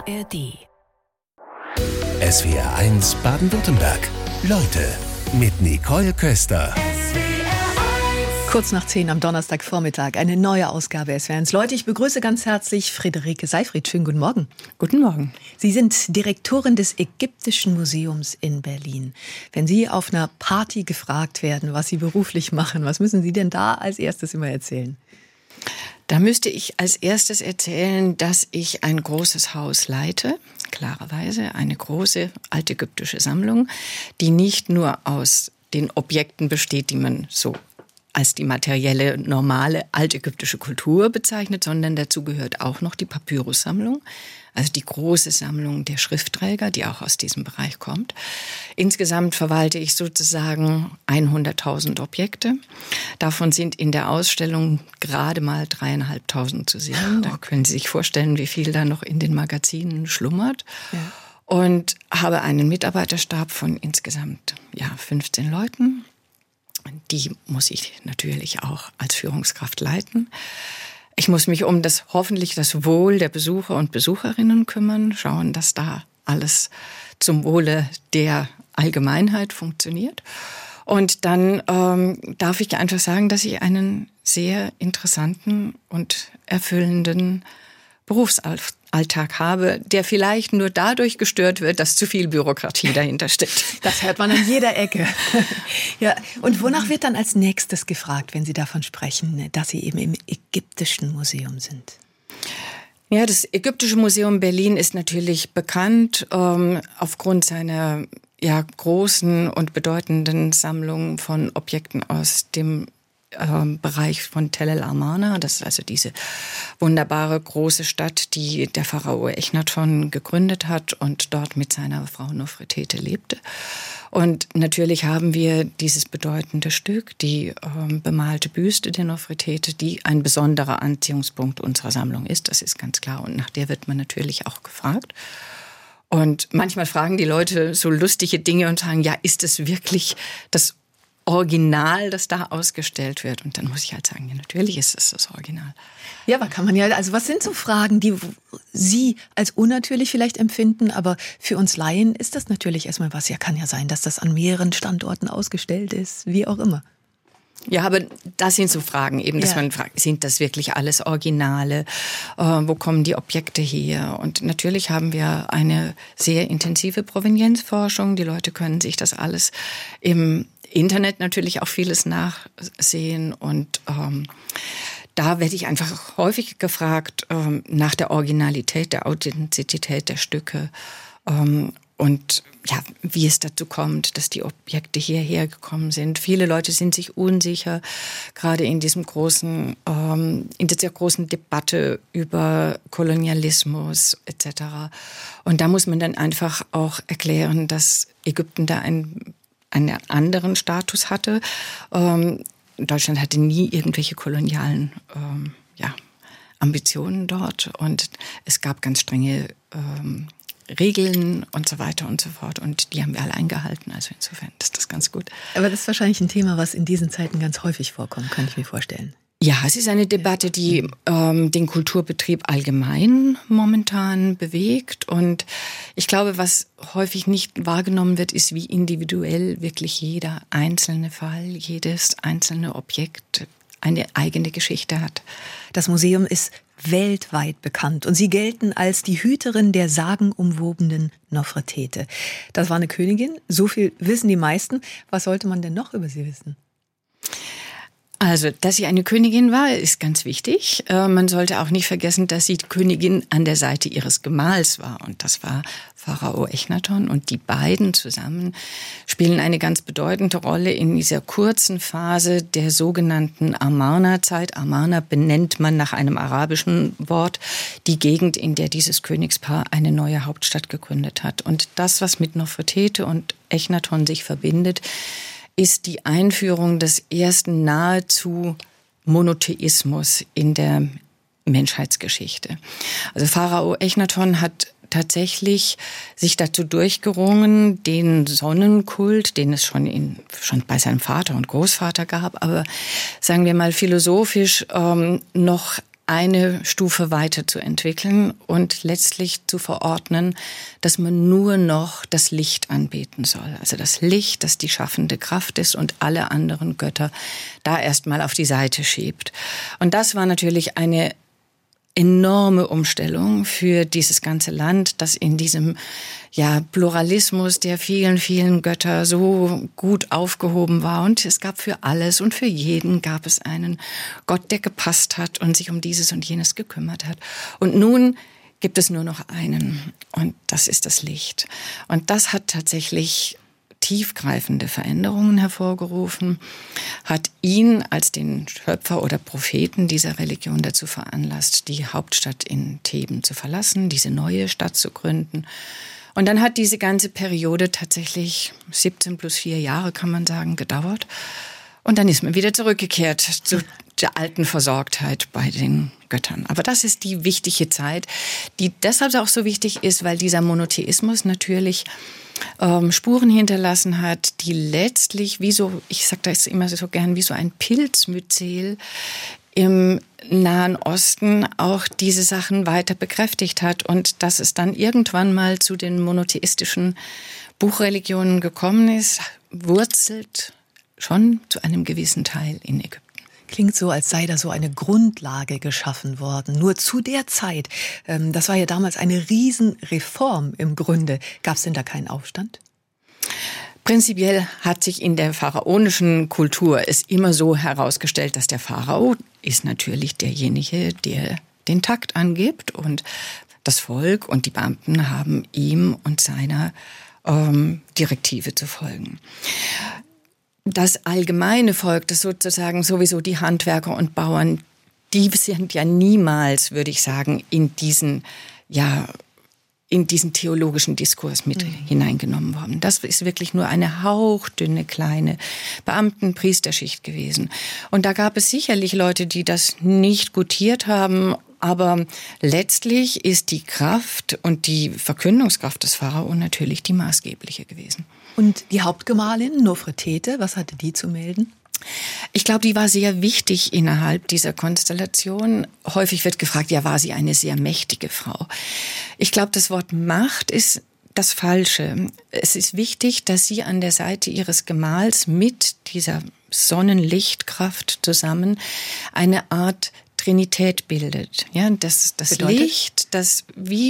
ARD. SWR1 Baden-Württemberg. Leute mit Nicole Köster. Kurz nach 10 am Donnerstagvormittag eine neue Ausgabe SWR1. Leute, ich begrüße ganz herzlich Friederike Seyfried. Schönen guten Morgen. Guten Morgen. Sie sind Direktorin des Ägyptischen Museums in Berlin. Wenn Sie auf einer Party gefragt werden, was Sie beruflich machen, was müssen Sie denn da als erstes immer erzählen? Da müsste ich als erstes erzählen, dass ich ein großes Haus leite, klarerweise eine große altägyptische Sammlung, die nicht nur aus den Objekten besteht, die man so als die materielle, normale altägyptische Kultur bezeichnet, sondern dazu gehört auch noch die Papyrussammlung, also die große Sammlung der Schriftträger, die auch aus diesem Bereich kommt. Insgesamt verwalte ich sozusagen 100.000 Objekte. Davon sind in der Ausstellung gerade mal 3.500 zu sehen. Da können Sie sich vorstellen, wie viel da noch in den Magazinen schlummert. Ja. Und habe einen Mitarbeiterstab von insgesamt 15 Leuten. Die muss ich natürlich auch als Führungskraft leiten. Ich muss mich um hoffentlich das Wohl der Besucher und Besucherinnen kümmern, schauen, dass da alles zum Wohle der Allgemeinheit funktioniert. Und dann darf ich einfach sagen, dass ich einen sehr interessanten und erfüllenden Berufsalltag habe, der vielleicht nur dadurch gestört wird, dass zu viel Bürokratie dahinter steckt. Das hört man an jeder Ecke. Ja, und wonach wird dann als nächstes gefragt, wenn Sie davon sprechen, dass Sie eben im Ägyptischen Museum sind? Ja, das Ägyptische Museum Berlin ist natürlich bekannt aufgrund seiner großen und bedeutenden Sammlung von Objekten aus dem Bereich von Tel el Amarna. Das ist also diese wunderbare große Stadt, die der Pharao Echnaton gegründet hat und dort mit seiner Frau Nofretete lebte. Und natürlich haben wir dieses bedeutende Stück, die bemalte Büste der Nofretete, die ein besonderer Anziehungspunkt unserer Sammlung ist. Das ist ganz klar. Und nach der wird man natürlich auch gefragt. Und manchmal fragen die Leute so lustige Dinge und sagen, ja, ist es wirklich das Original, das da ausgestellt wird? Und dann muss ich halt sagen, ja, natürlich ist es das Original. Ja, aber kann man ja, also was sind so Fragen, die Sie als unnatürlich vielleicht empfinden, aber für uns Laien ist das natürlich erstmal was. Ja, kann ja sein, dass das an mehreren Standorten ausgestellt ist, wie auch immer. Ja, aber das sind so Fragen eben, dass man fragt, sind das wirklich alles Originale? Wo kommen die Objekte her? Und natürlich haben wir eine sehr intensive Provenienzforschung. Die Leute können sich das alles im Internet natürlich auch vieles nachsehen. Und da werde ich einfach häufig gefragt nach der Originalität, der Authentizität der Stücke. Und ja, wie es dazu kommt, dass die Objekte hierher gekommen sind. Viele Leute sind sich unsicher, gerade in dieser großen Debatte über Kolonialismus etc. Und da muss man dann einfach auch erklären, dass Ägypten da einen anderen Status hatte. Deutschland hatte nie irgendwelche kolonialen Ambitionen dort und es gab ganz strenge Regeln und so weiter und so fort. Und die haben wir alle eingehalten. Also insofern ist das ganz gut. Aber das ist wahrscheinlich ein Thema, was in diesen Zeiten ganz häufig vorkommt, kann ich mir vorstellen. Ja, es ist eine Debatte, die den Kulturbetrieb allgemein momentan bewegt. Und ich glaube, was häufig nicht wahrgenommen wird, ist, wie individuell wirklich jeder einzelne Fall, jedes einzelne Objekt eine eigene Geschichte hat. Das Museum ist weltweit bekannt und Sie gelten als die Hüterin der sagenumwobenen Nofretete. Das war eine Königin, so viel wissen die meisten. Was sollte man denn noch über sie wissen? Also, dass sie eine Königin war, ist ganz wichtig. Man sollte auch nicht vergessen, dass sie die Königin an der Seite ihres Gemahls war. Und das war Pharao Echnaton. Und die beiden zusammen spielen eine ganz bedeutende Rolle in dieser kurzen Phase der sogenannten Amarna-Zeit. Amarna benennt man nach einem arabischen Wort die Gegend, in der dieses Königspaar eine neue Hauptstadt gegründet hat. Und das, was mit Nofretete und Echnaton sich verbindet, ist die Einführung des ersten nahezu Monotheismus in der Menschheitsgeschichte. Also Pharao Echnaton hat tatsächlich sich dazu durchgerungen, den Sonnenkult, den es schon bei seinem Vater und Großvater gab, aber sagen wir mal philosophisch noch eine Stufe weiterzuentwickeln und letztlich zu verordnen, dass man nur noch das Licht anbeten soll. Also das Licht, das die schaffende Kraft ist und alle anderen Götter da erstmal auf die Seite schiebt. Und das war natürlich eine enorme Umstellung für dieses ganze Land, das in diesem Pluralismus der vielen, vielen Götter so gut aufgehoben war. Und es gab für alles und für jeden gab es einen Gott, der gepasst hat und sich um dieses und jenes gekümmert hat. Und nun gibt es nur noch einen und das ist das Licht. Und das hat tatsächlich tiefgreifende Veränderungen hervorgerufen, hat ihn als den Schöpfer oder Propheten dieser Religion dazu veranlasst, die Hauptstadt in Theben zu verlassen, diese neue Stadt zu gründen. Und dann hat diese ganze Periode tatsächlich 17 plus 4 Jahre, kann man sagen, gedauert. Und dann ist man wieder zurückgekehrt zu der alten Versorgtheit bei den Göttern. Aber das ist die wichtige Zeit, die deshalb auch so wichtig ist, weil dieser Monotheismus natürlich Spuren hinterlassen hat, die letztlich wie so, ich sage das immer so gern, wie so ein Pilzmyzel im Nahen Osten auch diese Sachen weiter bekräftigt hat und dass es dann irgendwann mal zu den monotheistischen Buchreligionen gekommen ist, wurzelt schon zu einem gewissen Teil in Ägypten. Klingt so, als sei da so eine Grundlage geschaffen worden. Nur zu der Zeit, das war ja damals eine Riesenreform im Grunde. Gab es denn da keinen Aufstand? Prinzipiell hat sich in der pharaonischen Kultur es immer so herausgestellt, dass der Pharao ist natürlich derjenige, der den Takt angibt und das Volk und die Beamten haben ihm und seiner Direktive zu folgen. Das allgemeine Volk, das sozusagen sowieso die Handwerker und Bauern, die sind ja niemals, würde ich sagen, in diesen theologischen Diskurs mit hineingenommen worden. Das ist wirklich nur eine hauchdünne, kleine Beamten-Priesterschicht gewesen. Und da gab es sicherlich Leute, die das nicht gutiert haben, aber letztlich ist die Kraft und die Verkündungskraft des Pharao natürlich die maßgebliche gewesen. Und die Hauptgemahlin, Nofretete, was hatte die zu melden? Ich glaube, die war sehr wichtig innerhalb dieser Konstellation. Häufig wird gefragt, war sie eine sehr mächtige Frau? Ich glaube, das Wort Macht ist das Falsche. Es ist wichtig, dass sie an der Seite ihres Gemahls mit dieser Sonnenlichtkraft zusammen eine Art Trinität bildet. Ja, das Licht, das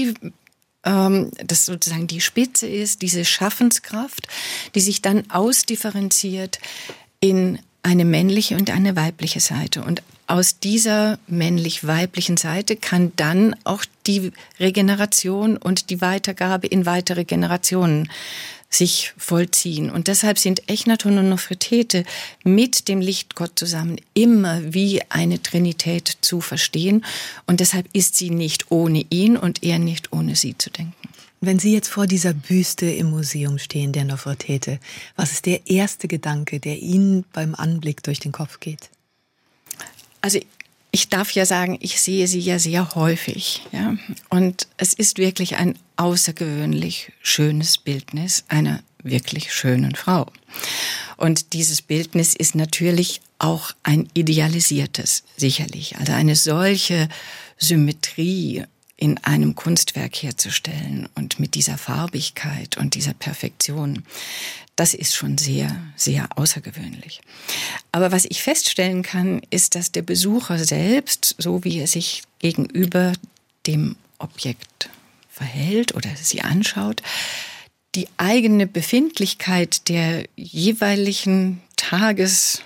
sozusagen die Spitze ist, diese Schaffenskraft, die sich dann ausdifferenziert in eine männliche und eine weibliche Seite. Und aus dieser männlich-weiblichen Seite kann dann auch die Regeneration und die Weitergabe in weitere Generationen sich vollziehen. Und deshalb sind Echnaton und Nofretete mit dem Lichtgott zusammen immer wie eine Trinität zu verstehen. Und deshalb ist sie nicht ohne ihn und er nicht ohne sie zu denken. Wenn Sie jetzt vor dieser Büste im Museum stehen, der Nofretete, was ist der erste Gedanke, der Ihnen beim Anblick durch den Kopf geht? Also ich darf ja sagen, ich sehe sie ja sehr häufig. Ja? Und es ist wirklich ein außergewöhnlich schönes Bildnis einer wirklich schönen Frau. Und dieses Bildnis ist natürlich auch ein idealisiertes, sicherlich. Also eine solche Symmetrie in einem Kunstwerk herzustellen und mit dieser Farbigkeit und dieser Perfektion, das ist schon sehr, sehr außergewöhnlich. Aber was ich feststellen kann, ist, dass der Besucher selbst, so wie er sich gegenüber dem Objekt verhält oder sie anschaut, die eigene Befindlichkeit der jeweiligen Tagesform,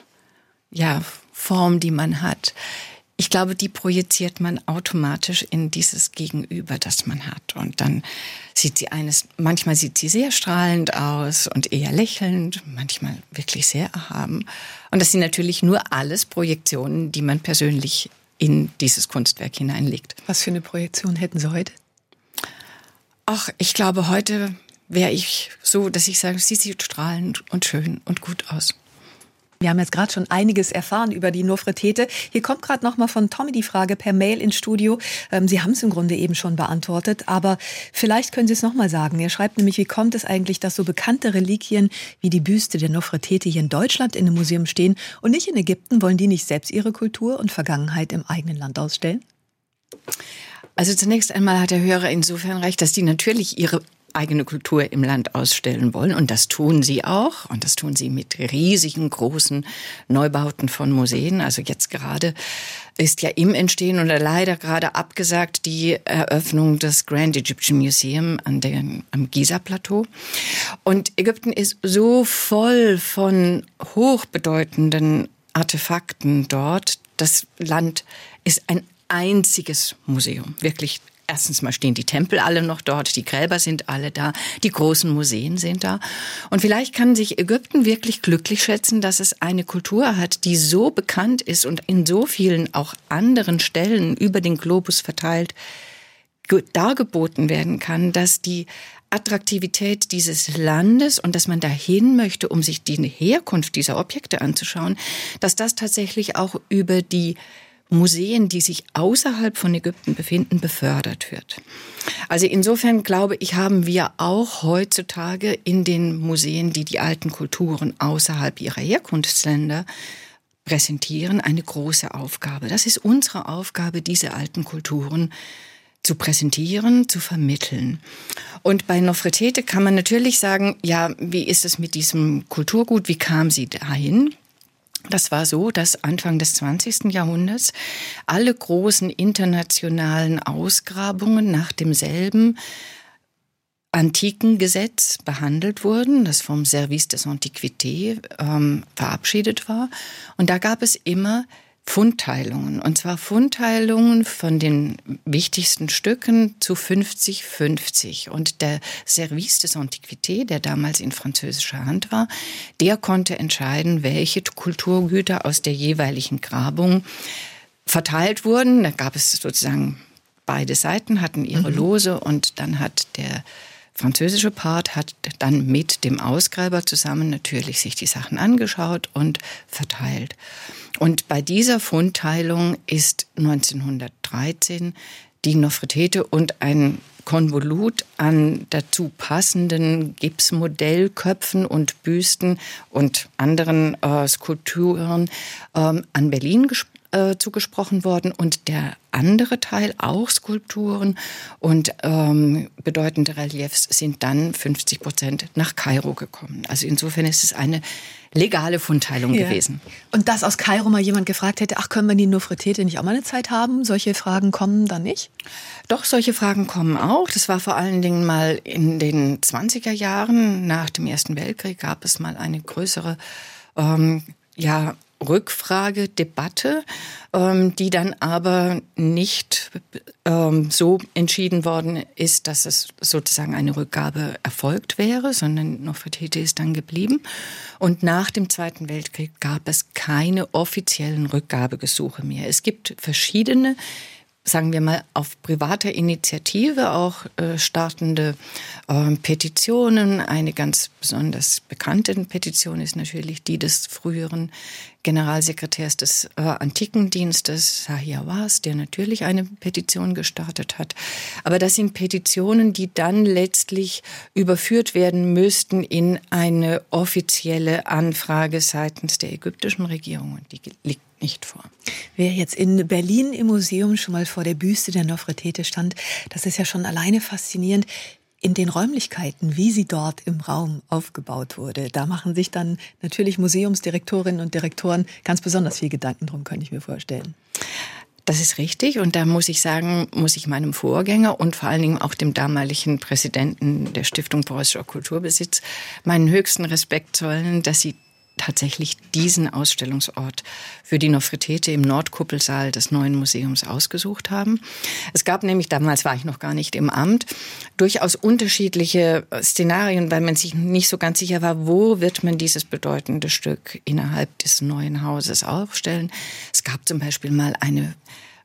die man hat, ich glaube, die projiziert man automatisch in dieses Gegenüber, das man hat. Und dann manchmal sieht sie sehr strahlend aus und eher lächelnd, manchmal wirklich sehr erhaben. Und das sind natürlich nur alles Projektionen, die man persönlich in dieses Kunstwerk hineinlegt. Was für eine Projektion hätten Sie heute? Ach, ich glaube, heute wäre ich so, dass ich sage, sie sieht strahlend und schön und gut aus. Wir haben jetzt gerade schon einiges erfahren über die Nofretete. Hier kommt gerade noch mal von Tommy die Frage per Mail ins Studio. Sie haben es im Grunde eben schon beantwortet, aber vielleicht können Sie es noch mal sagen. Er schreibt nämlich, wie kommt es eigentlich, dass so bekannte Reliquien wie die Büste der Nofretete hier in Deutschland in einem Museum stehen und nicht in Ägypten? Wollen die nicht selbst ihre Kultur und Vergangenheit im eigenen Land ausstellen? Also zunächst einmal hat der Hörer insofern recht, dass die natürlich ihre eigene Kultur im Land ausstellen wollen. Und das tun sie auch. Und das tun sie mit riesigen, großen Neubauten von Museen. Also jetzt gerade ist ja im Entstehen oder leider gerade abgesagt die Eröffnung des Grand Egyptian Museum am Giza-Plateau. Und Ägypten ist so voll von hochbedeutenden Artefakten dort. Das Land ist ein einziges Museum, wirklich. Erstens mal stehen die Tempel alle noch dort, die Gräber sind alle da, die großen Museen sind da. Und vielleicht kann sich Ägypten wirklich glücklich schätzen, dass es eine Kultur hat, die so bekannt ist und in so vielen auch anderen Stellen über den Globus verteilt dargeboten werden kann, dass die Attraktivität dieses Landes und dass man dahin möchte, um sich die Herkunft dieser Objekte anzuschauen, dass das tatsächlich auch über die Museen, die sich außerhalb von Ägypten befinden, befördert wird. Also insofern glaube ich, haben wir auch heutzutage in den Museen, die die alten Kulturen außerhalb ihrer Herkunftsländer präsentieren, eine große Aufgabe. Das ist unsere Aufgabe, diese alten Kulturen zu präsentieren, zu vermitteln. Und bei Nofretete kann man natürlich sagen, ja, wie ist es mit diesem Kulturgut, wie kam sie dahin? Das war so, dass Anfang des 20. Jahrhunderts alle großen internationalen Ausgrabungen nach demselben antiken Gesetz behandelt wurden, das vom Service des Antiquités verabschiedet war. Und da gab es immer Fundteilungen. Und zwar Fundteilungen von den wichtigsten Stücken zu 50-50. Und der Service des Antiquités, der damals in französischer Hand war, der konnte entscheiden, welche Kulturgüter aus der jeweiligen Grabung verteilt wurden. Da gab es sozusagen, beide Seiten hatten ihre Lose und dann hat der französische Part hat dann mit dem Ausgräber zusammen natürlich sich die Sachen angeschaut und verteilt. Und bei dieser Fundteilung ist 1913 die Nofretete und ein Konvolut an dazu passenden Gipsmodellköpfen und Büsten und anderen Skulpturen an Berlin zugesprochen worden. Und der andere Teil, auch Skulpturen und bedeutende Reliefs, sind dann 50% nach Kairo gekommen. Also insofern ist es eine legale Fundteilung gewesen. Und dass aus Kairo mal jemand gefragt hätte, ach, können wir die Nofretete nicht auch mal eine Zeit haben? Solche Fragen kommen dann nicht? Doch, solche Fragen kommen auch. Das war vor allen Dingen mal in den 20er Jahren. Nach dem Ersten Weltkrieg gab es mal eine größere Rückfrage, Debatte, die dann aber nicht so entschieden worden ist, dass es sozusagen eine Rückgabe erfolgt wäre, sondern Nofretete ist dann geblieben. Und nach dem Zweiten Weltkrieg gab es keine offiziellen Rückgabegesuche mehr. Es gibt verschiedene, sagen wir mal, auf privater Initiative auch startende Petitionen. Eine ganz besonders bekannte Petition ist natürlich die des früheren Generalsekretärs des Antikendienstes, Zahi Hawass, der natürlich eine Petition gestartet hat. Aber das sind Petitionen, die dann letztlich überführt werden müssten in eine offizielle Anfrage seitens der ägyptischen Regierung. Und die liegt nicht vor. Wer jetzt in Berlin im Museum schon mal vor der Büste der Nofretete stand, das ist ja schon alleine faszinierend. In den Räumlichkeiten, wie sie dort im Raum aufgebaut wurde, da machen sich dann natürlich Museumsdirektorinnen und Direktoren ganz besonders viel Gedanken drum, könnte ich mir vorstellen. Das ist richtig und da muss ich sagen, muss ich meinem Vorgänger und vor allen Dingen auch dem damaligen Präsidenten der Stiftung Preußischer Kulturbesitz meinen höchsten Respekt zollen, dass sie tatsächlich diesen Ausstellungsort für die Nofretete im Nordkuppelsaal des neuen Museums ausgesucht haben. Es gab nämlich, damals war ich noch gar nicht im Amt, durchaus unterschiedliche Szenarien, weil man sich nicht so ganz sicher war, wo wird man dieses bedeutende Stück innerhalb des neuen Hauses aufstellen. Es gab zum Beispiel mal ein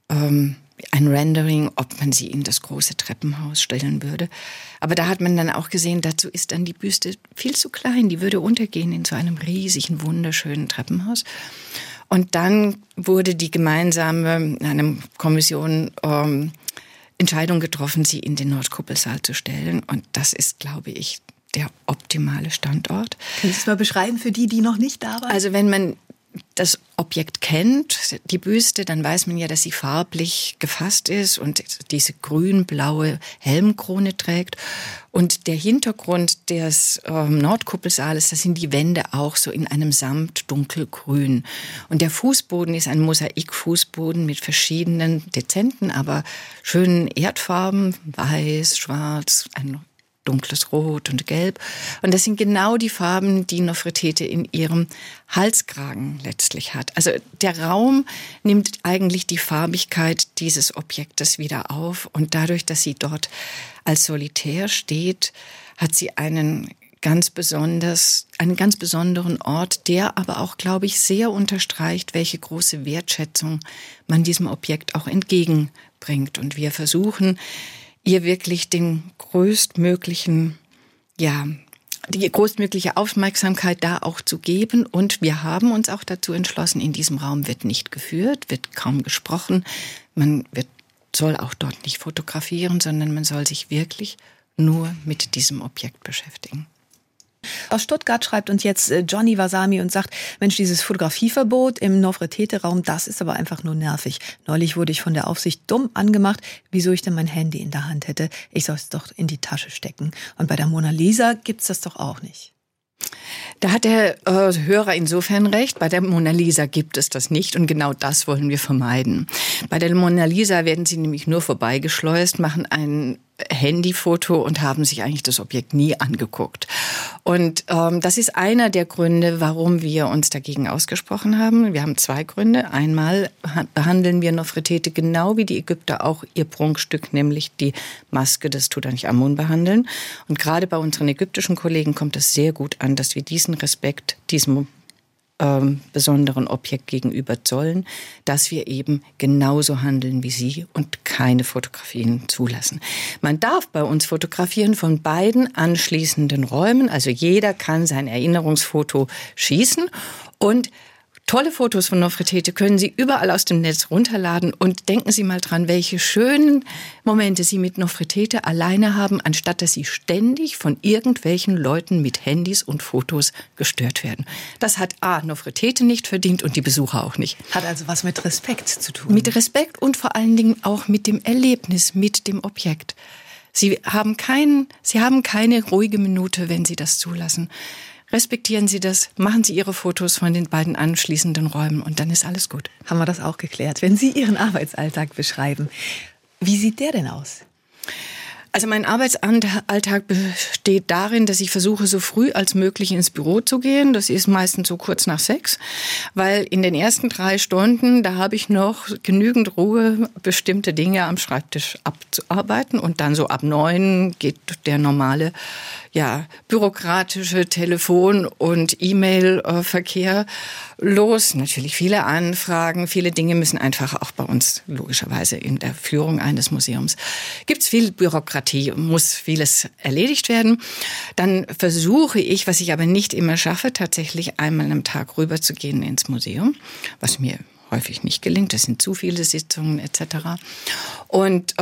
Rendering, ob man sie in das große Treppenhaus stellen würde. Aber da hat man dann auch gesehen, dazu ist dann die Büste viel zu klein. Die würde untergehen in so einem riesigen, wunderschönen Treppenhaus. Und dann wurde die gemeinsame, in einer Kommission, Entscheidung getroffen, sie in den Nordkuppelsaal zu stellen. Und das ist, glaube ich, der optimale Standort. Kannst du es mal beschreiben für die, die noch nicht da waren? Also wenn man das Objekt kennt, die Büste, dann weiß man ja, dass sie farblich gefasst ist und diese grün-blaue Helmkrone trägt. Und der Hintergrund des Nordkuppelsaales, das sind die Wände auch so in einem Samt dunkelgrün. Und der Fußboden ist ein Mosaikfußboden mit verschiedenen dezenten, aber schönen Erdfarben, weiß, schwarz, ein dunkles Rot und Gelb. Und das sind genau die Farben, die Nofretete in ihrem Halskragen letztlich hat. Also der Raum nimmt eigentlich die Farbigkeit dieses Objektes wieder auf. Und dadurch, dass sie dort als solitär steht, hat sie einen ganz besonderen Ort, der aber auch, glaube ich, sehr unterstreicht, welche große Wertschätzung man diesem Objekt auch entgegenbringt. Und wir versuchen, ihr wirklich die größtmögliche Aufmerksamkeit da auch zu geben. Und wir haben uns auch dazu entschlossen, in diesem Raum wird nicht geführt, wird kaum gesprochen. Man soll auch dort nicht fotografieren, sondern man soll sich wirklich nur mit diesem Objekt beschäftigen. Aus Stuttgart schreibt uns jetzt Johnny Wasami und sagt, Mensch, dieses Fotografieverbot im Nofretete-Raum, das ist aber einfach nur nervig. Neulich wurde ich von der Aufsicht dumm angemacht, wieso ich denn mein Handy in der Hand hätte. Ich soll es doch in die Tasche stecken. Und bei der Mona Lisa gibt's das doch auch nicht. Da hat der Hörer insofern recht. Bei der Mona Lisa gibt es das nicht und genau das wollen wir vermeiden. Bei der Mona Lisa werden sie nämlich nur vorbeigeschleust, machen ein Handyfoto und haben sich eigentlich das Objekt nie angeguckt. Und das ist einer der Gründe, warum wir uns dagegen ausgesprochen haben. Wir haben 2 Gründe. Einmal behandeln wir Nofretete genau wie die Ägypter auch ihr Prunkstück, nämlich die Maske des Tutanchamun behandeln. Und gerade bei unseren ägyptischen Kollegen kommt es sehr gut an, dass wir diesen Respekt, diesem besonderen Objekt gegenüber zollen, dass wir eben genauso handeln wie sie und keine Fotografien zulassen. Man darf bei uns fotografieren von beiden anschließenden Räumen, also jeder kann sein Erinnerungsfoto schießen und tolle Fotos von Nofretete können Sie überall aus dem Netz runterladen und denken Sie mal dran, welche schönen Momente Sie mit Nofretete alleine haben, anstatt dass Sie ständig von irgendwelchen Leuten mit Handys und Fotos gestört werden. Das hat Nofretete nicht verdient und die Besucher auch nicht. Hat also was mit Respekt zu tun. Mit Respekt und vor allen Dingen auch mit dem Erlebnis, mit dem Objekt. Sie haben keine ruhige Minute, wenn Sie das zulassen. Respektieren Sie das, machen Sie Ihre Fotos von den beiden anschließenden Räumen und dann ist alles gut. Haben wir das auch geklärt. Wenn Sie Ihren Arbeitsalltag beschreiben, wie sieht der denn aus? Also mein Arbeitsalltag besteht darin, dass ich versuche, so früh als möglich ins Büro zu gehen. Das ist meistens so kurz nach 6, weil in den ersten 3 Stunden, da habe ich noch genügend Ruhe, bestimmte Dinge am Schreibtisch abzuarbeiten. Und dann so ab 9 geht der normale, bürokratische Telefon- und E-Mail-Verkehr los. Natürlich viele Anfragen, viele Dinge müssen einfach auch bei uns logischerweise in der Führung eines Museums. Gibt's viel Bürokratie, muss vieles erledigt werden. Dann versuche ich, was ich aber nicht immer schaffe, tatsächlich einmal am Tag rüber zu gehen ins Museum, was mir häufig nicht gelingt. Es sind zu viele Sitzungen etc. Und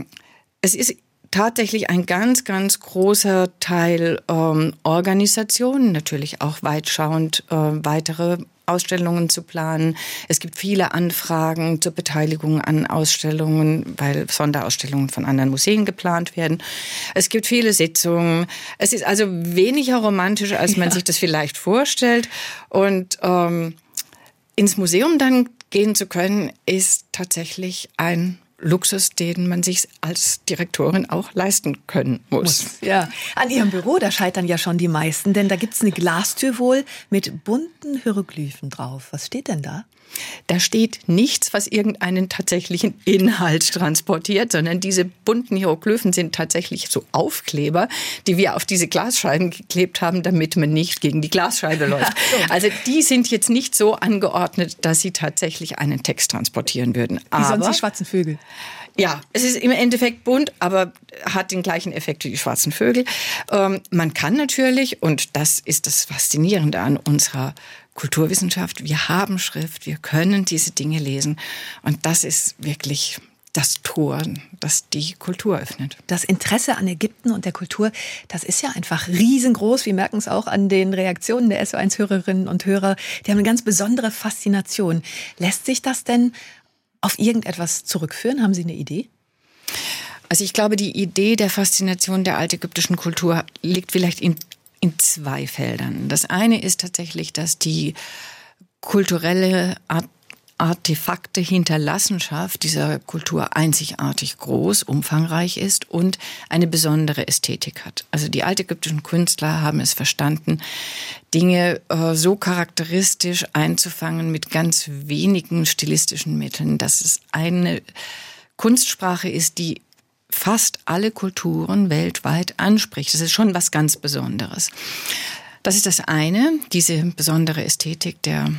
es ist tatsächlich ein ganz, ganz großer Teil Organisation, natürlich auch weitschauend weitere Ausstellungen zu planen. Es gibt viele Anfragen zur Beteiligung an Ausstellungen, weil Sonderausstellungen von anderen Museen geplant werden. Es gibt viele Sitzungen. Es ist also weniger romantisch, als man sich das vielleicht vorstellt. Und ins Museum dann gehen zu können, ist tatsächlich ein Luxus, den man sich als Direktorin auch leisten können muss. Ja, an Ihrem Büro, da scheitern ja schon die meisten, denn da gibt's eine Glastür wohl mit bunten Hieroglyphen drauf. Was steht denn da? Da steht nichts, was irgendeinen tatsächlichen Inhalt transportiert, sondern diese bunten Hieroglyphen sind tatsächlich so Aufkleber, die wir auf diese Glasscheiben geklebt haben, damit man nicht gegen die Glasscheibe läuft. Also die sind jetzt nicht so angeordnet, dass sie tatsächlich einen Text transportieren würden. Wie sonst die schwarzen Vögel. Ja, es ist im Endeffekt bunt, aber hat den gleichen Effekt wie die schwarzen Vögel. Man kann natürlich, und das ist das Faszinierende an unserer Kulturwissenschaft, wir haben Schrift, wir können diese Dinge lesen. Und das ist wirklich das Tor, das die Kultur öffnet. Das Interesse an Ägypten und der Kultur, das ist ja einfach riesengroß. Wir merken es auch an den Reaktionen der SO1-Hörerinnen und Hörer. Die haben eine ganz besondere Faszination. Lässt sich das denn auf irgendetwas zurückführen? Haben Sie eine Idee? Also ich glaube, die Idee der Faszination der altägyptischen Kultur liegt vielleicht in 2 Feldern. Das eine ist tatsächlich, dass die kulturelle Artefakte, Hinterlassenschaft dieser Kultur einzigartig groß, umfangreich ist und eine besondere Ästhetik hat. Also die altägyptischen Künstler haben es verstanden, Dinge so charakteristisch einzufangen mit ganz wenigen stilistischen Mitteln, dass es eine Kunstsprache ist, die fast alle Kulturen weltweit anspricht. Das ist schon was ganz Besonderes. Das ist das eine, diese besondere Ästhetik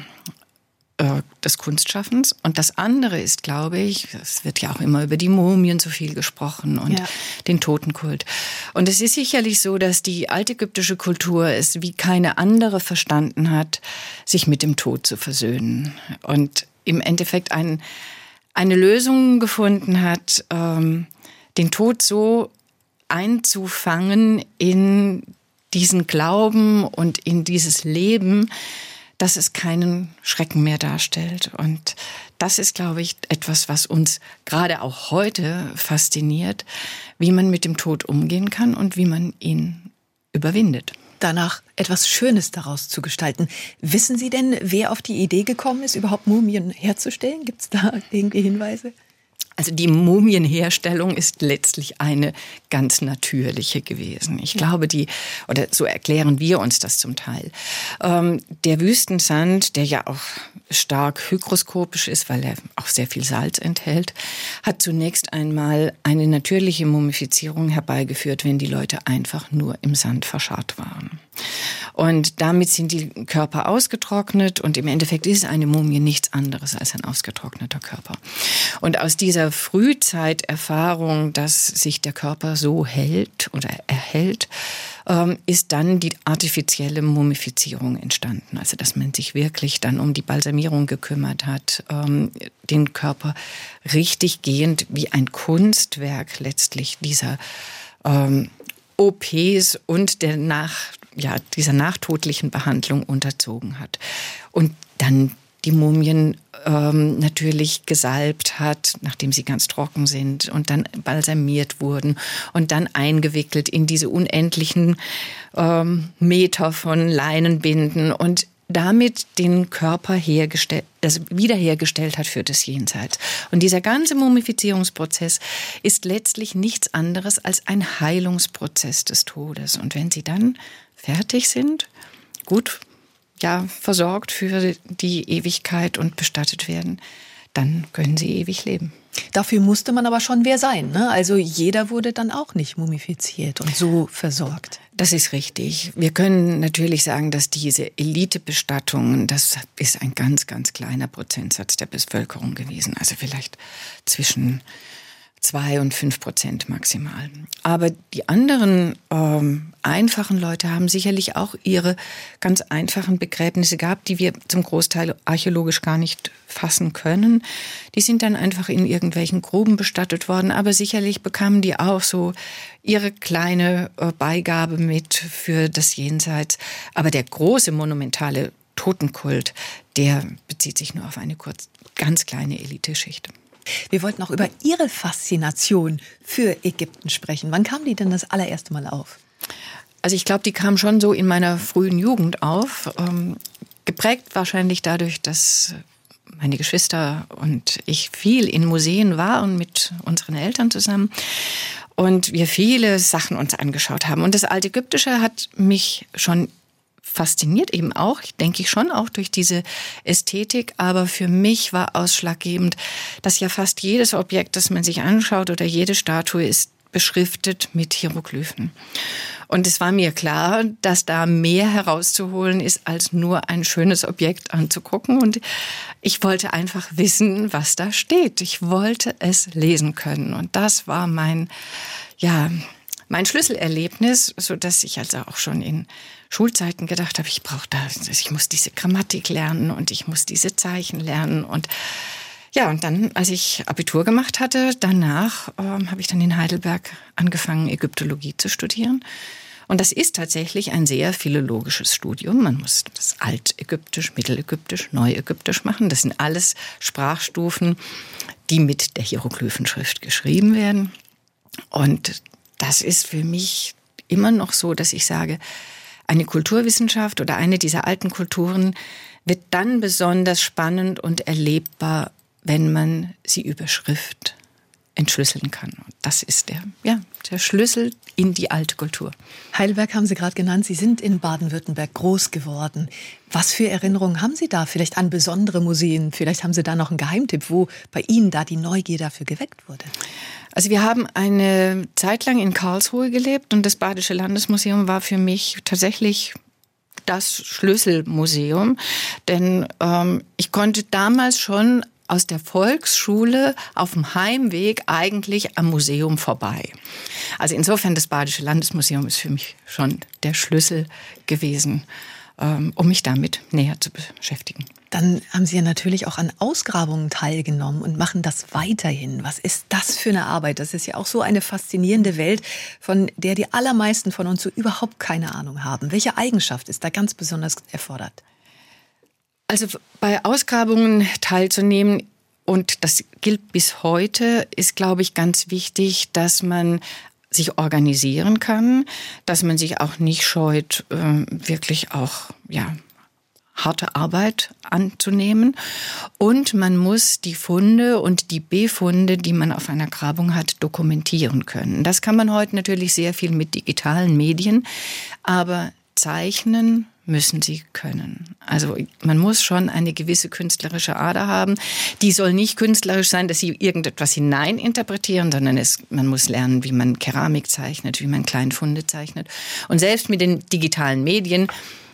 des Kunstschaffens. Und das andere ist, glaube ich, es wird ja auch immer über die Mumien so viel gesprochen und den Totenkult. Und es ist sicherlich so, dass die altägyptische Kultur es wie keine andere verstanden hat, sich mit dem Tod zu versöhnen. Und im Endeffekt eine Lösung gefunden hat, den Tod so einzufangen in diesen Glauben und in dieses Leben, dass es keinen Schrecken mehr darstellt. Und das ist, glaube ich, etwas, was uns gerade auch heute fasziniert, wie man mit dem Tod umgehen kann und wie man ihn überwindet. Danach etwas Schönes daraus zu gestalten. Wissen Sie denn, wer auf die Idee gekommen ist, überhaupt Mumien herzustellen? Gibt es da irgendwie Hinweise? Also die Mumienherstellung ist letztlich eine ganz natürliche gewesen. Ich glaube, oder so erklären wir uns das zum Teil. Der Wüstensand, der ja auch stark hygroskopisch ist, weil er auch sehr viel Salz enthält, hat zunächst einmal eine natürliche Mumifizierung herbeigeführt, wenn die Leute einfach nur im Sand verscharrt waren. Und damit sind die Körper ausgetrocknet und im Endeffekt ist eine Mumie nichts anderes als ein ausgetrockneter Körper. Und aus dieser Frühzeiterfahrung, dass sich der Körper so hält oder erhält, ist dann die artifizielle Mumifizierung entstanden. Also dass man sich wirklich dann um die Balsamierung gekümmert hat, den Körper richtig gehend wie ein Kunstwerk letztlich dieser OPs und dieser nachtodlichen Behandlung unterzogen hat. Und dann die Mumien natürlich gesalbt hat, nachdem sie ganz trocken sind und dann balsamiert wurden und dann eingewickelt in diese unendlichen Meter von Leinenbinden und damit den Körper wiederhergestellt hat für das Jenseits. Und dieser ganze Mumifizierungsprozess ist letztlich nichts anderes als ein Heilungsprozess des Todes. Und wenn sie dann fertig sind, gut, versorgt für die Ewigkeit und bestattet werden, dann können sie ewig leben. Dafür musste man aber schon wer sein, ne? Also jeder wurde dann auch nicht mumifiziert und so versorgt. Das ist richtig. Wir können natürlich sagen, dass diese Elitebestattungen, das ist ein ganz, ganz kleiner Prozentsatz der Bevölkerung gewesen. Also vielleicht zwischen 2 und 5% maximal. Aber die anderen einfachen Leute haben sicherlich auch ihre ganz einfachen Begräbnisse gehabt, die wir zum Großteil archäologisch gar nicht fassen können. Die sind dann einfach in irgendwelchen Gruben bestattet worden, aber sicherlich bekamen die auch so ihre kleine Beigabe mit für das Jenseits. Aber der große monumentale Totenkult, der bezieht sich nur auf eine ganz kleine Eliteschicht. Wir wollten auch über Ihre Faszination für Ägypten sprechen. Wann kam die denn das allererste Mal auf? Also ich glaube, die kam schon so in meiner frühen Jugend auf. Geprägt wahrscheinlich dadurch, dass meine Geschwister und ich viel in Museen waren mit unseren Eltern zusammen. Und wir viele Sachen uns angeschaut haben. Und das Altägyptische hat mich schon fasziniert, eben auch, denke ich schon auch durch diese Ästhetik, aber für mich war ausschlaggebend, dass ja fast jedes Objekt, das man sich anschaut oder jede Statue ist beschriftet mit Hieroglyphen. Und es war mir klar, dass da mehr herauszuholen ist, als nur ein schönes Objekt anzugucken. Und ich wollte einfach wissen, was da steht. Ich wollte es lesen können. Und das war mein Schlüsselerlebnis, so dass ich also auch schon in Schulzeiten gedacht habe, ich muss diese Grammatik lernen und ich muss diese Zeichen lernen. Und Ja, und dann, als ich Abitur gemacht hatte, danach habe ich dann in Heidelberg angefangen, Ägyptologie zu studieren. Und das ist tatsächlich ein sehr philologisches Studium. Man muss das Altägyptisch, Mittelägyptisch, Neuägyptisch machen. Das sind alles Sprachstufen, die mit der Hieroglyphenschrift geschrieben werden. Und das ist für mich immer noch so, dass ich sage, eine Kulturwissenschaft oder eine dieser alten Kulturen wird dann besonders spannend und erlebbar, wenn man sie über Schrift entschlüsseln kann. Und das ist der Schlüssel in die alte Kultur. Heidelberg haben Sie gerade genannt. Sie sind in Baden-Württemberg groß geworden. Was für Erinnerungen haben Sie da? Vielleicht an besondere Museen? Vielleicht haben Sie da noch einen Geheimtipp, wo bei Ihnen da die Neugier dafür geweckt wurde? Also wir haben eine Zeit lang in Karlsruhe gelebt und das Badische Landesmuseum war für mich tatsächlich das Schlüsselmuseum. Denn ich konnte damals schon aus der Volksschule auf dem Heimweg eigentlich am Museum vorbei. Also insofern, das Badische Landesmuseum ist für mich schon der Schlüssel gewesen, um mich damit näher zu beschäftigen. Dann haben Sie ja natürlich auch an Ausgrabungen teilgenommen und machen das weiterhin. Was ist das für eine Arbeit? Das ist ja auch so eine faszinierende Welt, von der die allermeisten von uns so überhaupt keine Ahnung haben. Welche Eigenschaft ist da ganz besonders erfordert? Also bei Ausgrabungen teilzunehmen, und das gilt bis heute, ist, glaube ich, ganz wichtig, dass man sich organisieren kann, dass man sich auch nicht scheut, wirklich auch harte Arbeit anzunehmen. Und man muss die Funde und die Befunde, die man auf einer Grabung hat, dokumentieren können. Das kann man heute natürlich sehr viel mit digitalen Medien, aber zeichnen müssen sie können. Also man muss schon eine gewisse künstlerische Ader haben. Die soll nicht künstlerisch sein, dass sie irgendetwas hineininterpretieren, sondern man muss lernen, wie man Keramik zeichnet, wie man Kleinfunde zeichnet. Und selbst mit den digitalen Medien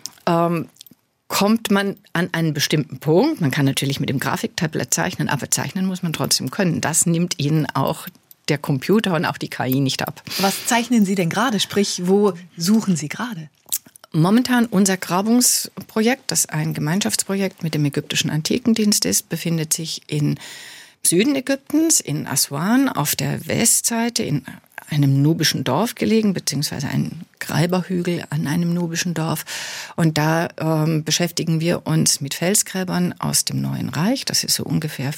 kommt man an einen bestimmten Punkt. Man kann natürlich mit dem Grafiktablett zeichnen, aber zeichnen muss man trotzdem können. Das nimmt Ihnen auch der Computer und auch die KI nicht ab. Was zeichnen Sie denn gerade? Sprich, wo suchen Sie gerade? Momentan unser Grabungsprojekt, das ein Gemeinschaftsprojekt mit dem Ägyptischen Antikendienst ist, befindet sich im Süden Ägyptens, in Aswan, auf der Westseite, in einem nubischen Dorf gelegen, beziehungsweise ein Gräberhügel an einem nubischen Dorf. Und da beschäftigen wir uns mit Felsgräbern aus dem Neuen Reich. Das ist so ungefähr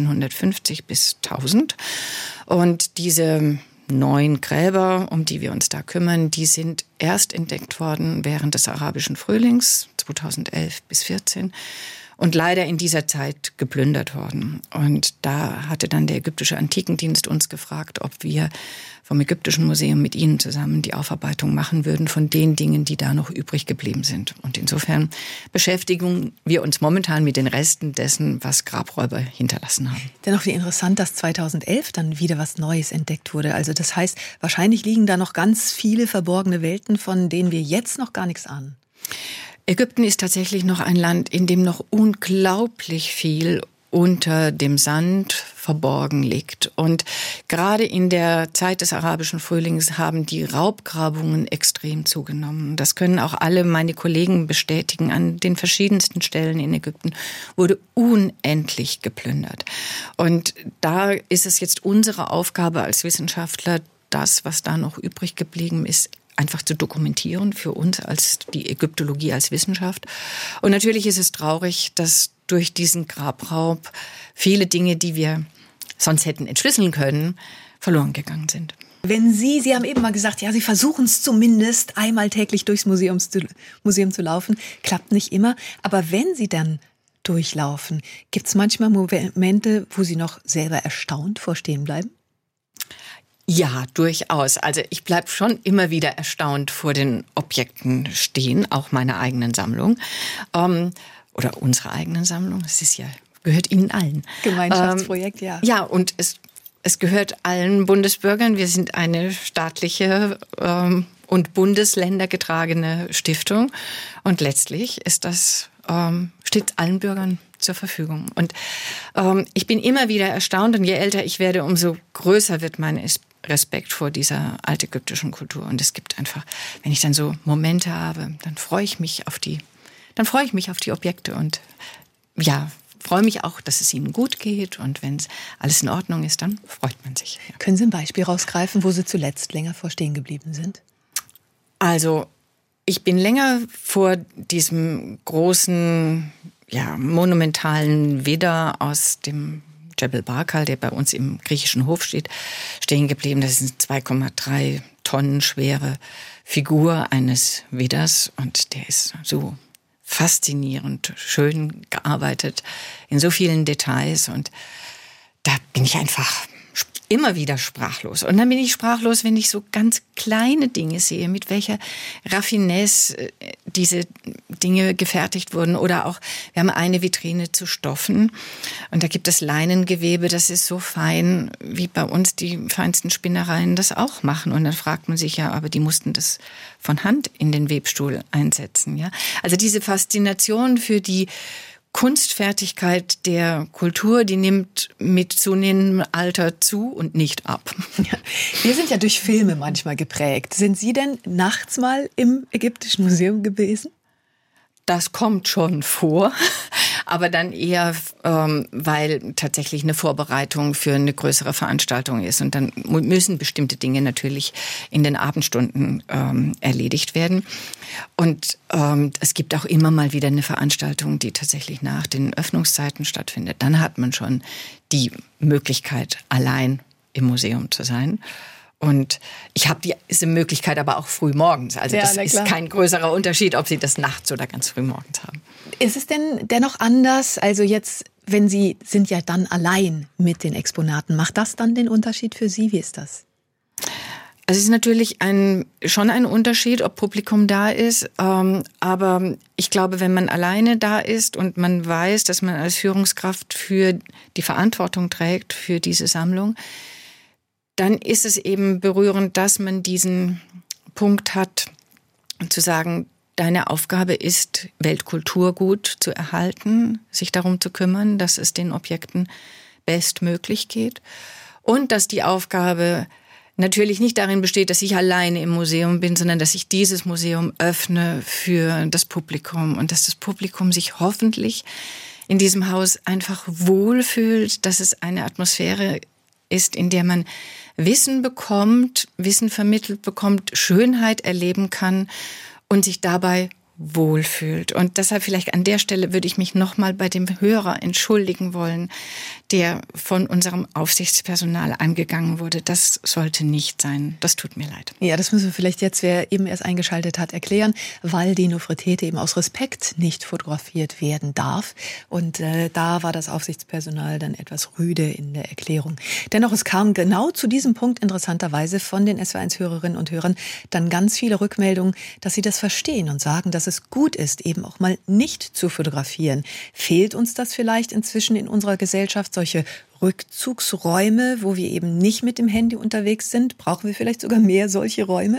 1550 bis 1000. Und diese 9 Gräber, um die wir uns da kümmern, die sind erst entdeckt worden während des arabischen Frühlings 2011 bis 2014 und leider in dieser Zeit geplündert worden. Und da hatte dann der Ägyptische Antikendienst uns gefragt, ob wir vom Ägyptischen Museum mit ihnen zusammen die Aufarbeitung machen würden von den Dingen, die da noch übrig geblieben sind. Und insofern beschäftigen wir uns momentan mit den Resten dessen, was Grabräuber hinterlassen haben. Dennoch wie interessant, dass 2011 dann wieder was Neues entdeckt wurde. Also das heißt, wahrscheinlich liegen da noch ganz viele verborgene Welten, von denen wir jetzt noch gar nichts ahnen. Ägypten ist tatsächlich noch ein Land, in dem noch unglaublich viel unter dem Sand verborgen liegt. Und gerade in der Zeit des arabischen Frühlings haben die Raubgrabungen extrem zugenommen. Das können auch alle meine Kollegen bestätigen. An den verschiedensten Stellen in Ägypten wurde unendlich geplündert. Und da ist es jetzt unsere Aufgabe als Wissenschaftler, das, was da noch übrig geblieben ist, einfach zu dokumentieren für uns als die Ägyptologie als Wissenschaft. Und natürlich ist es traurig, dass durch diesen Grabraub viele Dinge, die wir sonst hätten entschlüsseln können, verloren gegangen sind. Wenn Sie haben eben mal gesagt, ja, Sie versuchen es zumindest einmal täglich durchs Museum zu laufen, klappt nicht immer. Aber wenn Sie dann durchlaufen, gibt es manchmal Momente, wo Sie noch selber erstaunt vorstehen bleiben? Ja, durchaus. Also ich bleibe schon immer wieder erstaunt vor den Objekten stehen, auch meiner eigenen Sammlung oder unserer eigenen Sammlung. Es ist ja, gehört Ihnen allen. Gemeinschaftsprojekt, ja. Ja, und es gehört allen Bundesbürgern. Wir sind eine staatliche und bundesländergetragene Stiftung und letztlich ist das steht allen Bürgern zur Verfügung. Und ich bin immer wieder erstaunt und je älter ich werde, umso größer wird mein Respekt vor dieser altägyptischen Kultur. Und es gibt einfach, wenn ich dann so Momente habe, dann freue ich mich auf die Objekte und ja, freue mich auch, dass es ihnen gut geht. Und wenn alles in Ordnung ist, dann freut man sich. Ja. Können Sie ein Beispiel rausgreifen, wo Sie zuletzt länger vor stehen geblieben sind? Also, ich bin länger vor diesem großen, monumentalen Widder aus dem Jebel Barkal, der bei uns im griechischen Hof steht, stehen geblieben. Das ist eine 2,3 Tonnen schwere Figur eines Widders und der ist so faszinierend, schön gearbeitet, in so vielen Details und da bin ich einfach immer wieder sprachlos. Und dann bin ich sprachlos, wenn ich so ganz kleine Dinge sehe, mit welcher Raffinesse diese Dinge gefertigt wurden. Oder auch, wir haben eine Vitrine zu Stoffen und da gibt es Leinengewebe, das ist so fein, wie bei uns die feinsten Spinnereien das auch machen. Und dann fragt man sich ja, aber die mussten das von Hand in den Webstuhl einsetzen. Ja? Also diese Faszination für die Kunstfertigkeit der Kultur, die nimmt mit zunehmendem Alter zu und nicht ab. Ja. Wir sind ja durch Filme manchmal geprägt. Sind Sie denn nachts mal im Ägyptischen Museum gewesen? Das kommt schon vor, aber dann eher, weil tatsächlich eine Vorbereitung für eine größere Veranstaltung ist. Und dann müssen bestimmte Dinge natürlich in den Abendstunden erledigt werden. Und es gibt auch immer mal wieder eine Veranstaltung, die tatsächlich nach den Öffnungszeiten stattfindet. Dann hat man schon die Möglichkeit, allein im Museum zu sein. Und ich habe diese Möglichkeit aber auch früh morgens. Also das ist kein größerer Unterschied, ob Sie das nachts oder ganz früh morgens haben. Ist es denn dennoch anders? Also jetzt, wenn Sie sind ja dann allein mit den Exponaten, macht das dann den Unterschied für Sie? Wie ist das? Also es ist natürlich schon ein Unterschied, ob Publikum da ist. Aber ich glaube, wenn man alleine da ist und man weiß, dass man als Führungskraft für die Verantwortung trägt für diese Sammlung, dann ist es eben berührend, dass man diesen Punkt hat, zu sagen, deine Aufgabe ist, Weltkulturgut zu erhalten, sich darum zu kümmern, dass es den Objekten bestmöglich geht und dass die Aufgabe natürlich nicht darin besteht, dass ich alleine im Museum bin, sondern dass ich dieses Museum öffne für das Publikum und dass das Publikum sich hoffentlich in diesem Haus einfach wohlfühlt, dass es eine Atmosphäre ist, in der man Wissen bekommt, Wissen vermittelt bekommt, Schönheit erleben kann und sich dabei wohlfühlt. Und deshalb vielleicht an der Stelle würde ich mich nochmal bei dem Hörer entschuldigen wollen, der von unserem Aufsichtspersonal angegangen wurde. Das sollte nicht sein. Das tut mir leid. Ja, das müssen wir vielleicht jetzt, wer eben erst eingeschaltet hat, erklären, weil die Nofretete eben aus Respekt nicht fotografiert werden darf. Und da war das Aufsichtspersonal dann etwas rüde in der Erklärung. Dennoch, es kam genau zu diesem Punkt interessanterweise von den SWR1-Hörerinnen und Hörern dann ganz viele Rückmeldungen, dass sie das verstehen und sagen, dass es gut ist, eben auch mal nicht zu fotografieren. Fehlt uns das vielleicht inzwischen in unserer Gesellschaft, solche Rückzugsräume, wo wir eben nicht mit dem Handy unterwegs sind? Brauchen wir vielleicht sogar mehr solche Räume?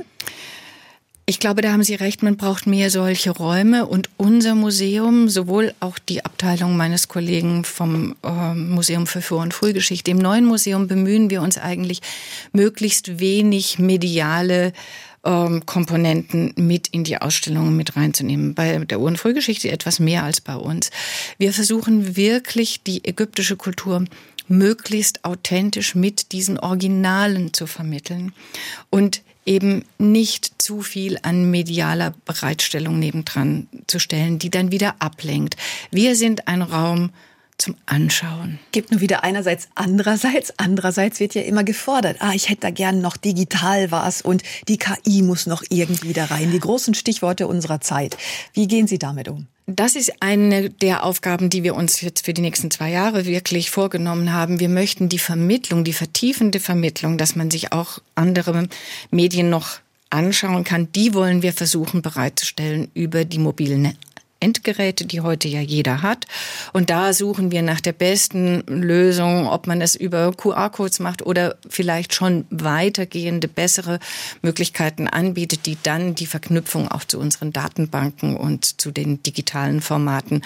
Ich glaube, da haben Sie recht, man braucht mehr solche Räume und unser Museum, sowohl auch die Abteilung meines Kollegen vom Museum für Vor- und Frühgeschichte, im neuen Museum bemühen wir uns eigentlich, möglichst wenig mediale Komponenten mit in die Ausstellungen mit reinzunehmen. Bei der Ur- und Frühgeschichte etwas mehr als bei uns. Wir versuchen wirklich, die ägyptische Kultur möglichst authentisch mit diesen Originalen zu vermitteln und eben nicht zu viel an medialer Bereitstellung nebendran zu stellen, die dann wieder ablenkt. Wir sind ein Raum zum Anschauen. Gibt nur wieder einerseits, andererseits. Andererseits wird ja immer gefordert, ich hätte da gern noch digital was und die KI muss noch irgendwie da rein. Die großen Stichworte unserer Zeit. Wie gehen Sie damit um? Das ist eine der Aufgaben, die wir uns jetzt für die nächsten 2 Jahre wirklich vorgenommen haben. Wir möchten die Vermittlung, die vertiefende Vermittlung, dass man sich auch andere Medien noch anschauen kann, die wollen wir versuchen bereitzustellen über die mobilen Endgeräte, die heute ja jeder hat. Und da suchen wir nach der besten Lösung, ob man es über QR-Codes macht oder vielleicht schon weitergehende, bessere Möglichkeiten anbietet, die dann die Verknüpfung auch zu unseren Datenbanken und zu den digitalen Formaten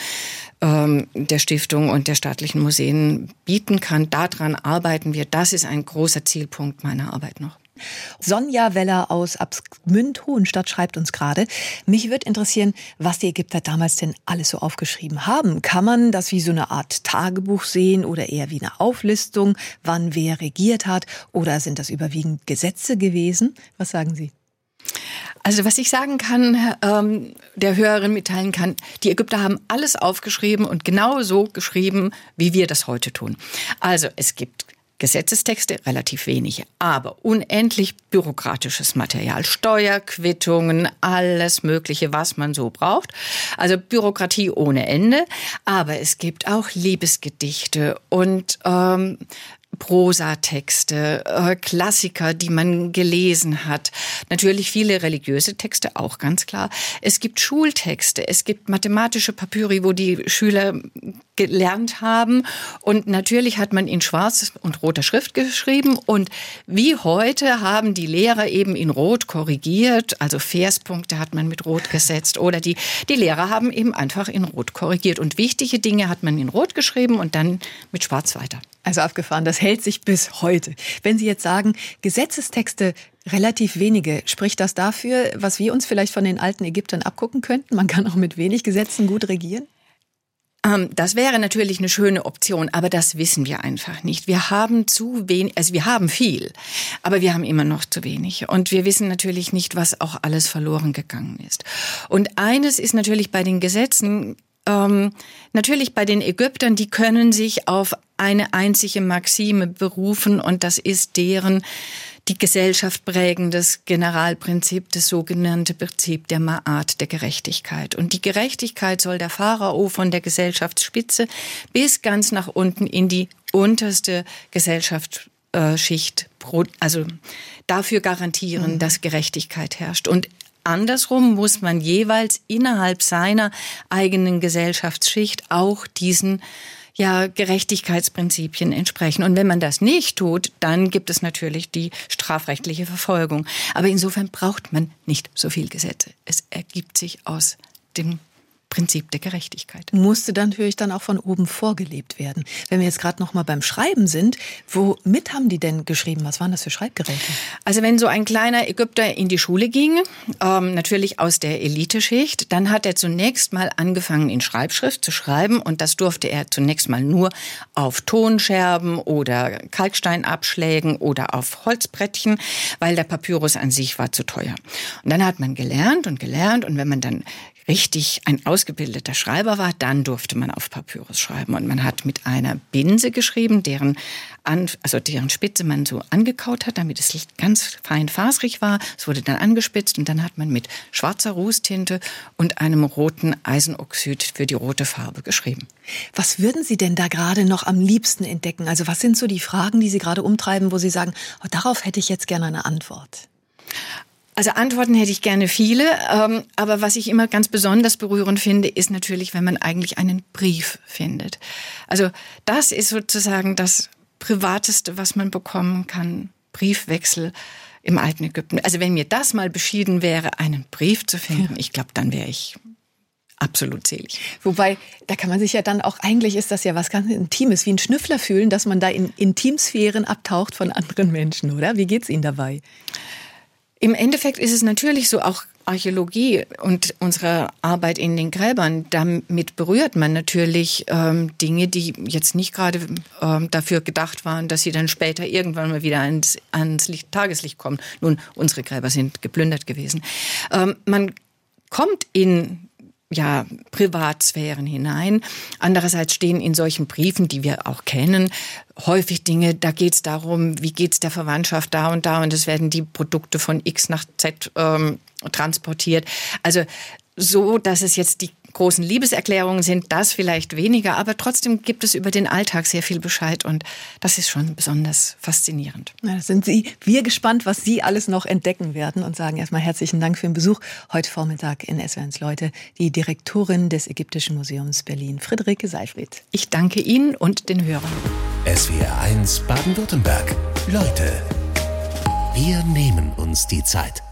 der Stiftung und der staatlichen Museen bieten kann. Daran arbeiten wir. Das ist ein großer Zielpunkt meiner Arbeit noch. Sonja Weller aus Absgmünd-Hohenstadt schreibt uns gerade, mich würde interessieren, was die Ägypter damals denn alles so aufgeschrieben haben. Kann man das wie so eine Art Tagebuch sehen oder eher wie eine Auflistung, wann wer regiert hat? Oder sind das überwiegend Gesetze gewesen? Was sagen Sie? Also was ich sagen kann, der Hörerin mitteilen kann, die Ägypter haben alles aufgeschrieben und genau so geschrieben, wie wir das heute tun. Also es gibt Gesetzestexte, relativ wenige, aber unendlich bürokratisches Material, Steuerquittungen, alles Mögliche, was man so braucht. Also Bürokratie ohne Ende, aber es gibt auch Liebesgedichte und Prosatexte, Klassiker, die man gelesen hat. Natürlich viele religiöse Texte, auch ganz klar. Es gibt Schultexte, es gibt mathematische Papyri, wo die Schüler gelernt haben. Und natürlich hat man in schwarz und roter Schrift geschrieben. Und wie heute haben die Lehrer eben in Rot korrigiert. Also Verspunkte hat man mit Rot gesetzt. Oder die Lehrer haben eben einfach in Rot korrigiert. Und wichtige Dinge hat man in Rot geschrieben und dann mit Schwarz weiter. Also abgefahren, das hält sich bis heute. Wenn Sie jetzt sagen, Gesetzestexte relativ wenige, spricht das dafür, was wir uns vielleicht von den alten Ägyptern abgucken könnten? Man kann auch mit wenig Gesetzen gut regieren? Das wäre natürlich eine schöne Option, aber das wissen wir einfach nicht. Wir haben zu wenig, also wir haben viel, aber wir haben immer noch zu wenig. Und wir wissen natürlich nicht, was auch alles verloren gegangen ist. Und eines ist natürlich bei den Gesetzen, natürlich bei den Ägyptern, die können sich auf eine einzige Maxime berufen und das ist deren die Gesellschaft prägendes Generalprinzip, das sogenannte Prinzip der Ma'at, der Gerechtigkeit. Und die Gerechtigkeit soll der Pharao von der Gesellschaftsspitze bis ganz nach unten in die unterste Gesellschaftsschicht, also dafür garantieren, dass Gerechtigkeit herrscht. Und andersrum muss man jeweils innerhalb seiner eigenen Gesellschaftsschicht auch diesen Gerechtigkeitsprinzipien entsprechen. Und wenn man das nicht tut, dann gibt es natürlich die strafrechtliche Verfolgung. Aber insofern braucht man nicht so viel Gesetze. Es ergibt sich aus dem Prinzip der Gerechtigkeit. Musste dann natürlich dann auch von oben vorgelebt werden. Wenn wir jetzt gerade noch mal beim Schreiben sind, womit haben die denn geschrieben? Was waren das für Schreibgeräte? Also wenn so ein kleiner Ägypter in die Schule ging, natürlich aus der Eliteschicht, dann hat er zunächst mal angefangen in Schreibschrift zu schreiben und das durfte er zunächst mal nur auf Tonscherben oder Kalksteinabschlägen oder auf Holzbrettchen, weil der Papyrus an sich war zu teuer. Und dann hat man gelernt und wenn man dann richtig ein ausgebildeter Schreiber war, dann durfte man auf Papyrus schreiben. Und man hat mit einer Binse geschrieben, deren Spitze man so angekaut hat, damit es ganz fein fasrig war. Es wurde dann angespitzt und dann hat man mit schwarzer Rußtinte und einem roten Eisenoxid für die rote Farbe geschrieben. Was würden Sie denn da gerade noch am liebsten entdecken? Also was sind so die Fragen, die Sie gerade umtreiben, wo Sie sagen, darauf hätte ich jetzt gerne eine Antwort? Also Antworten hätte ich gerne viele, aber was ich immer ganz besonders berührend finde, ist natürlich, wenn man eigentlich einen Brief findet. Also das ist sozusagen das Privateste, was man bekommen kann, Briefwechsel im alten Ägypten. Also wenn mir das mal beschieden wäre, einen Brief zu finden, ich glaube, dann wäre ich absolut selig. Wobei, da kann man sich ja dann auch, eigentlich ist das ja was ganz Intimes, wie ein Schnüffler fühlen, dass man da in Intimsphären abtaucht von anderen Menschen, oder? Wie geht's Ihnen dabei? Im Endeffekt ist es natürlich so, auch Archäologie und unsere Arbeit in den Gräbern, damit berührt man natürlich Dinge, die jetzt nicht gerade dafür gedacht waren, dass sie dann später irgendwann mal wieder ans Tageslicht kommen. Nun, unsere Gräber sind geplündert gewesen. Man kommt in Privatsphären hinein. Andererseits stehen in solchen Briefen, die wir auch kennen, häufig Dinge, da geht es darum, wie geht es der Verwandtschaft da und es werden die Produkte von X nach Z transportiert. Also so, dass es jetzt die großen Liebeserklärungen sind, das vielleicht weniger, aber trotzdem gibt es über den Alltag sehr viel Bescheid und das ist schon besonders faszinierend. Na, das sind wir gespannt, was Sie alles noch entdecken werden und sagen erstmal herzlichen Dank für den Besuch heute Vormittag in SWR1 Leute, die Direktorin des Ägyptischen Museums Berlin, Friederike Seifried. Ich danke Ihnen und den Hörern. SWR1 Baden-Württemberg. Leute, wir nehmen uns die Zeit.